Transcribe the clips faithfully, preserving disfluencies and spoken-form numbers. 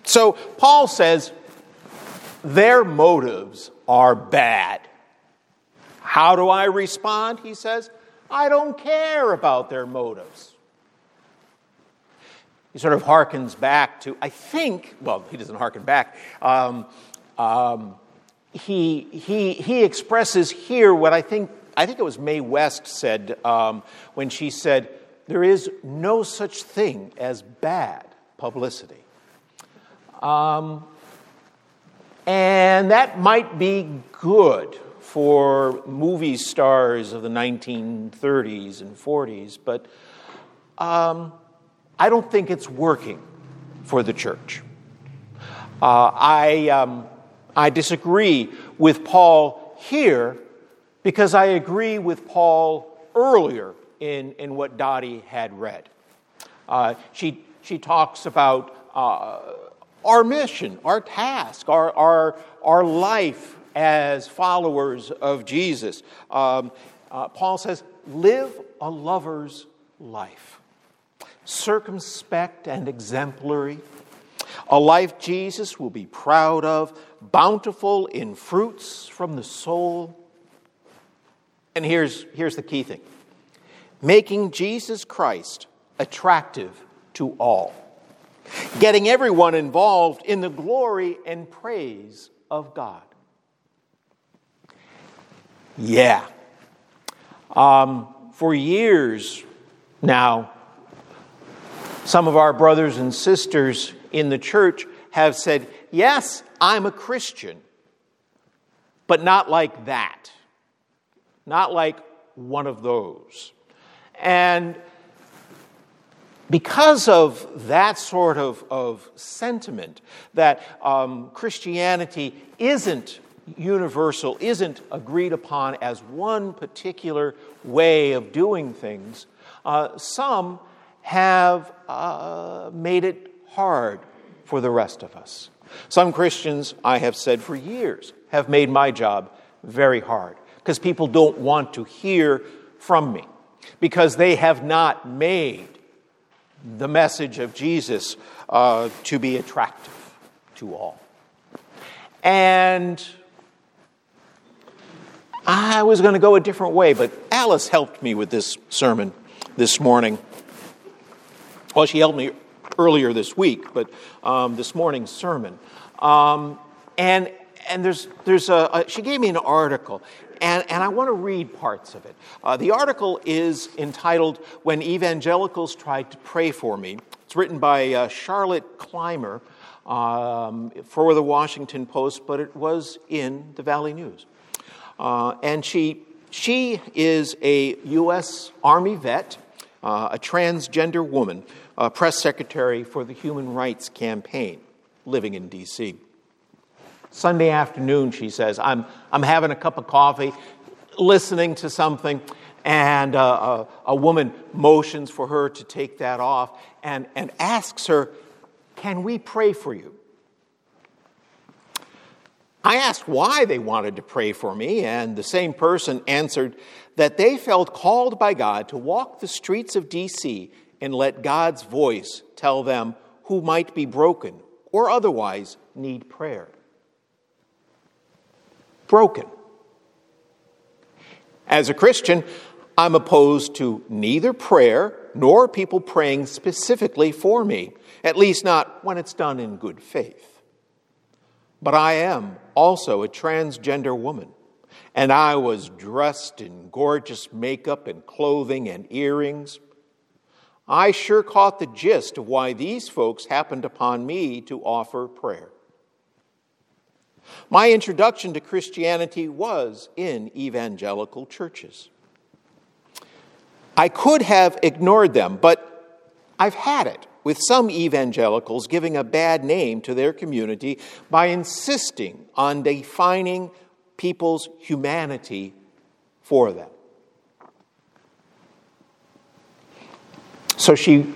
So Paul says their motives are bad. How do I respond? He says, I don't care about their motives. He sort of harkens back to, I think, well, he doesn't harken back. Um, um, he, he, he expresses here what I think, I think it was Mae West said um, when she said, there is no such thing as bad publicity. Um, and that might be good for movie stars of the nineteen thirties and forties, but um, I don't think it's working for the church. Uh, I, um, I disagree with Paul here because I agree with Paul earlier in, in what Dottie had read. Uh, she, she talks about uh, our mission, our task, our, our, our life as followers of Jesus. Um, uh, Paul says, live a lover's life. Circumspect and exemplary. A life Jesus will be proud of, bountiful in fruits from the soul. And here's, here's the key thing. Making Jesus Christ attractive to all. Getting everyone involved in the glory and praise of God. Yeah. Um, for years now, some of our brothers and sisters in the church have said, yes, I'm a Christian, but not like that. Not like one of those. And because of that sort of, of sentiment, that um, Christianity isn't universal, isn't agreed upon as one particular way of doing things, uh, some have uh, made it hard for the rest of us. Some Christians, I have said for years, have made my job very hard because people don't want to hear from me because they have not made the message of Jesus uh, to be attractive to all. And I was going to go a different way, but Alice helped me with this sermon this morning. Well, she helped me earlier this week, but um, this morning's sermon. Um, and and there's there's a, a she gave me an article, and, and I want to read parts of it. Uh, the article is entitled "When Evangelicals Tried to Pray for Me." It's written by uh, Charlotte Clymer um, for the Washington Post, but it was in the Valley News. Uh, and she she is a U S Army vet, uh, a transgender woman, a press secretary for the Human Rights Campaign, living in D C Sunday afternoon, she says, I'm I'm having a cup of coffee, listening to something, and uh, a, a woman motions for her to take that off and, and asks her, can we pray for you? I asked why they wanted to pray for me, and the same person answered that they felt called by God to walk the streets of D C and let God's voice tell them who might be broken or otherwise need prayer. Broken. As a Christian, I'm opposed to neither prayer nor people praying specifically for me, at least not when it's done in good faith. But I am also a transgender woman, and I was dressed in gorgeous makeup and clothing and earrings. I sure caught the gist of why these folks happened upon me to offer prayer. My introduction to Christianity was in evangelical churches. I could have ignored them, but I've had it with some evangelicals giving a bad name to their community by insisting on defining people's humanity for them. So she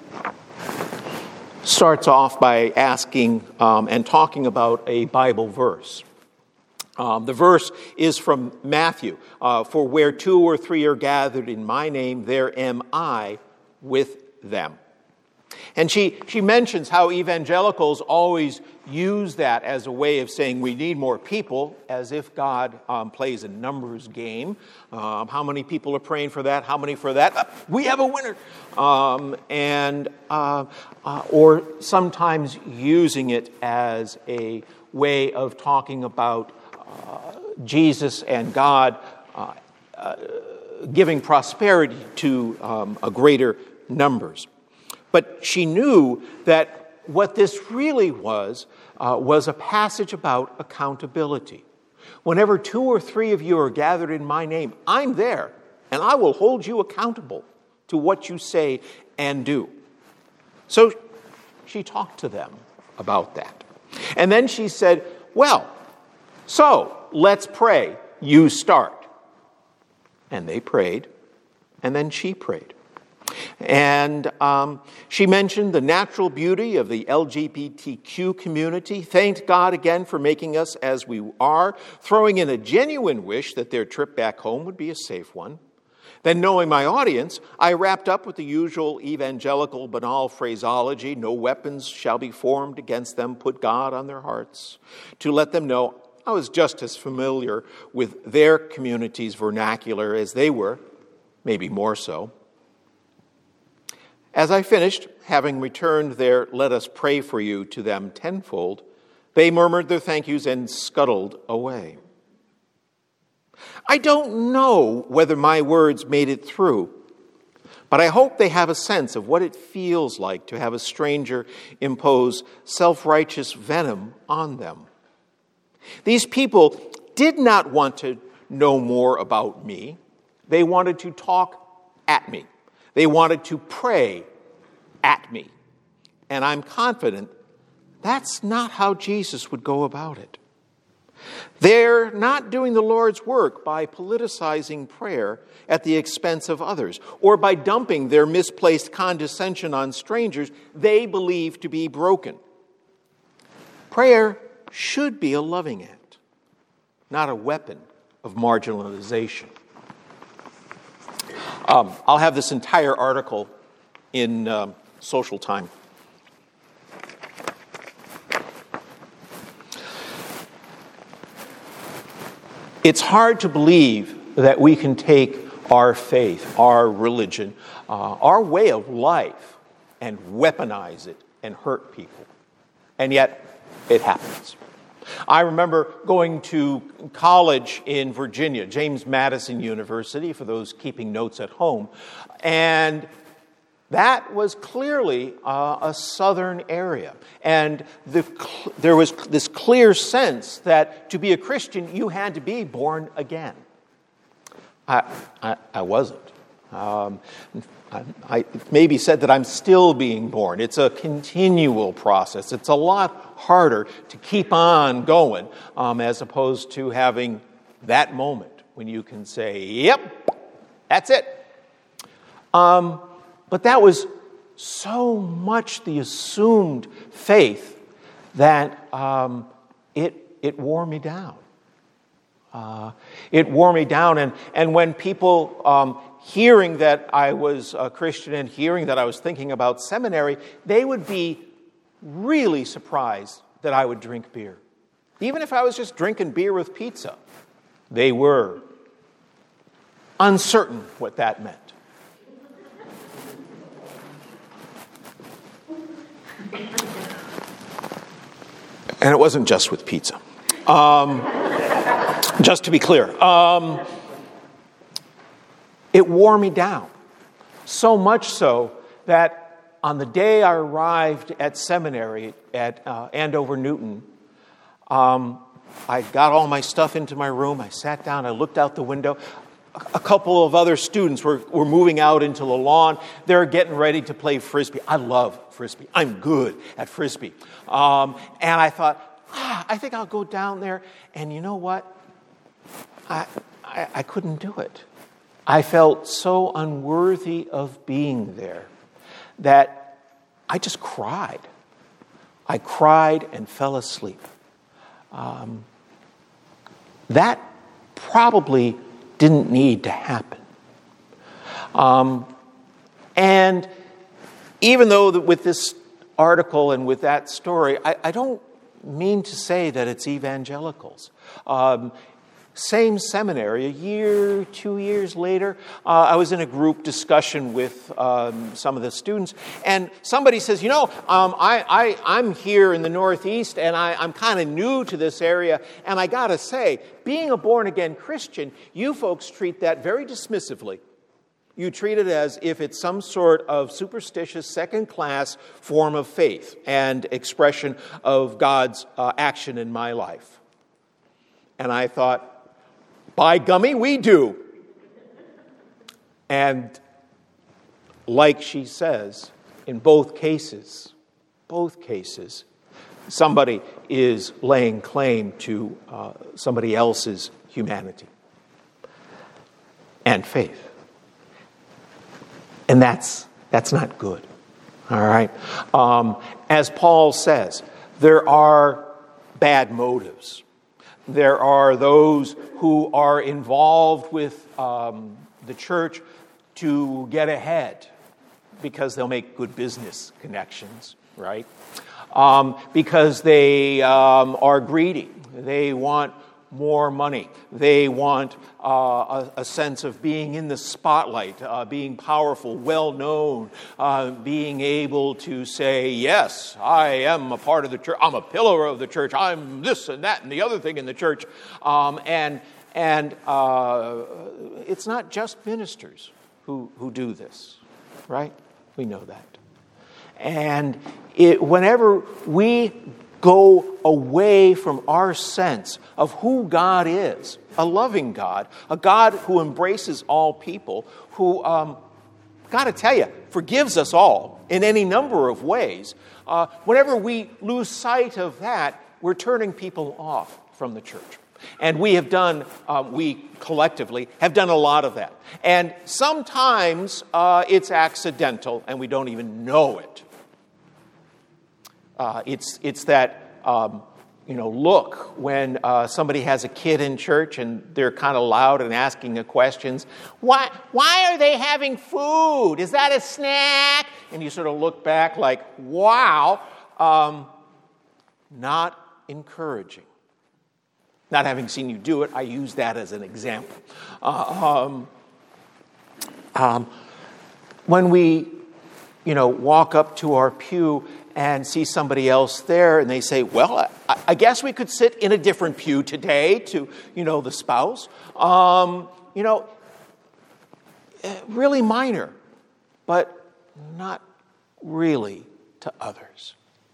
starts off by asking um, and talking about a Bible verse. Um, the verse is from Matthew. Uh, For where two or three are gathered in my name, there am I with them. And she, she mentions how evangelicals always use that as a way of saying we need more people, as if God um, plays a numbers game. Um, how many people are praying for that? How many for that? Uh, we have a winner. Um, and uh, uh, or sometimes using it as a way of talking about uh, Jesus and God uh, uh, giving prosperity to um, a greater numbers. But she knew that what this really was, uh, was a passage about accountability. Whenever two or three of you are gathered in my name, I'm there, and I will hold you accountable to what you say and do. So she talked to them about that. And then she said, well, so let's pray. You start. And they prayed, and then she prayed. And um, she mentioned the natural beauty of the L G B T Q community, thanked God again for making us as we are, throwing in a genuine wish that their trip back home would be a safe one. Then, knowing my audience, I wrapped up with the usual evangelical banal phraseology, no weapons shall be formed against them, put God on their hearts, to let them know I was just as familiar with their community's vernacular as they were, maybe more so. As I finished, having returned their "let us pray for you" to them tenfold, they murmured their thank yous and scuttled away. I don't know whether my words made it through, but I hope they have a sense of what it feels like to have a stranger impose self-righteous venom on them. These people did not want to know more about me. They wanted to talk at me. They wanted to pray at me. And I'm confident that's not how Jesus would go about it. They're not doing the Lord's work by politicizing prayer at the expense of others or by dumping their misplaced condescension on strangers they believe to be broken. Prayer should be a loving act, not a weapon of marginalization. Um, I'll have this entire article in um, Social Time. It's hard to believe that we can take our faith, our religion, uh, our way of life, and weaponize it and hurt people. And yet, it happens. I remember going to college in Virginia, James Madison University, for those keeping notes at home, and that was clearly uh, a southern area. And the, there was this clear sense that to be a Christian, you had to be born again. I, I, I wasn't. Um, I, I maybe said that I'm still being born. It's a continual process. It's a lot harder to keep on going um, as opposed to having that moment when you can say, yep, that's it. Um, but that was so much the assumed faith that um, it, it wore me down. Uh, it wore me down. And, and when people, um, hearing that I was a Christian and hearing that I was thinking about seminary, they would be really surprised that I would drink beer. Even if I was just drinking beer with pizza, they were uncertain what that meant. And it wasn't just with pizza. Um, just to be clear. Um, it wore me down. So much so that on the day I arrived at seminary at uh, Andover Newton, um, I got all my stuff into my room. I sat down. I looked out the window. A couple of other students were, were moving out into the lawn. They're getting ready to play Frisbee. I love Frisbee. I'm good at Frisbee. Um, and I thought, ah, I think I'll go down there. And you know what? I, I, I couldn't do it. I felt so unworthy of being there that I just cried. I cried and fell asleep. Um, that probably didn't need to happen. Um, and even though that with this article and with that story, I, I don't mean to say that it's evangelicals. Um, Same seminary, a year, two years later, uh, I was in a group discussion with um, some of the students, and somebody says, you know, um, I, I, I'm here in the Northeast, and I, I'm kind of new to this area, and I got to say, being a born-again Christian, you folks treat that very dismissively. You treat it as if it's some sort of superstitious, second-class form of faith and expression of God's uh, action in my life. And I thought, by gummy, we do. And like she says, in both cases, both cases, somebody is laying claim to uh, somebody else's humanity and faith. And that's that's not good. All right? Um, as Paul says, there are bad motives. There are those who are involved with um, the church to get ahead because they'll make good business connections, right? Um, because they um, are greedy. They want more money. They want uh, a, a sense of being in the spotlight, uh, being powerful, well-known, uh, being able to say, yes, I am a part of the church. I'm a pillar of the church. I'm this and that and the other thing in the church. Um, and and uh, it's not just ministers who, who do this, right? We know that. And it, whenever we go away from our sense of who God is, a loving God, a God who embraces all people, who, um, got to tell you, forgives us all in any number of ways. Uh, whenever we lose sight of that, we're turning people off from the church. And we have done, um, we collectively have done a lot of that. And sometimes uh, it's accidental and we don't even know it. Uh, it's it's that, um, you know, look when uh, somebody has a kid in church and they're kind of loud and asking the questions. Why, why are they having food? Is that a snack? And you sort of look back like, wow, um, not encouraging. Not having seen you do it, I use that as an example. Uh, um, um, when we, you know, walk up to our pew and see somebody else there, and they say, well, I, I guess we could sit in a different pew today to, you know, the spouse. Um, you know, really minor, but not really to others.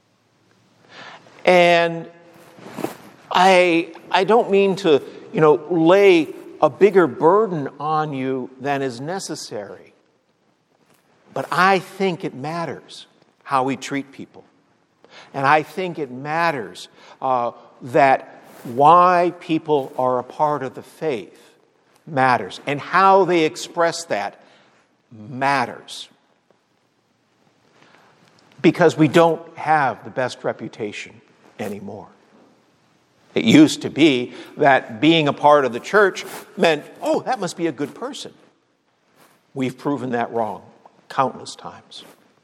And I I don't mean to, you know, lay a bigger burden on you than is necessary, but I think it matters how we treat people. And I think it matters uh, that why people are a part of the faith matters. And how they express that matters. Because we don't have the best reputation anymore. It used to be that being a part of the church meant, oh, that must be a good person. We've proven that wrong countless times.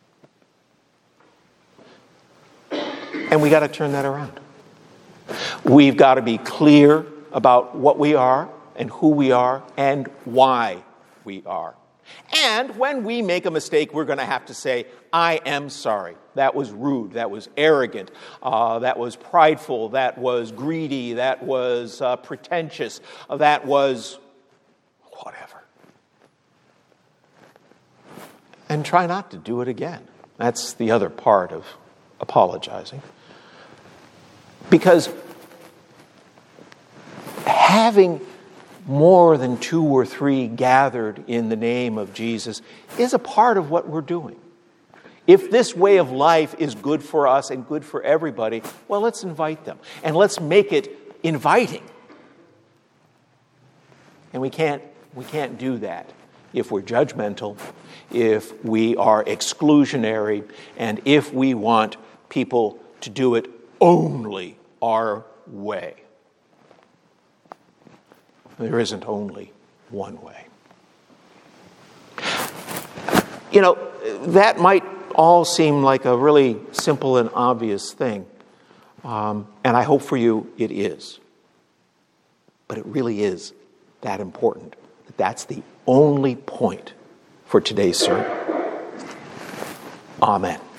And we got to turn that around. We've got to be clear about what we are and who we are and why we are. And when we make a mistake, we're going to have to say, I am sorry. That was rude. That was arrogant. Uh, that was prideful. That was greedy. That was uh, pretentious. Uh, that was whatever. And try not to do it again. That's the other part of apologizing. Because having more than two or three gathered in the name of Jesus is a part of what we're doing. If this way of life is good for us and good for everybody, well, let's invite them. And let's make it inviting. And we can't, we can't do that if we're judgmental, if we are exclusionary, and if we want people to do it only our way. There isn't only one way. You know, that might all seem like a really simple and obvious thing. Um, and I hope for you it is. But it really is that important. That's the only point for today's sermon. Amen.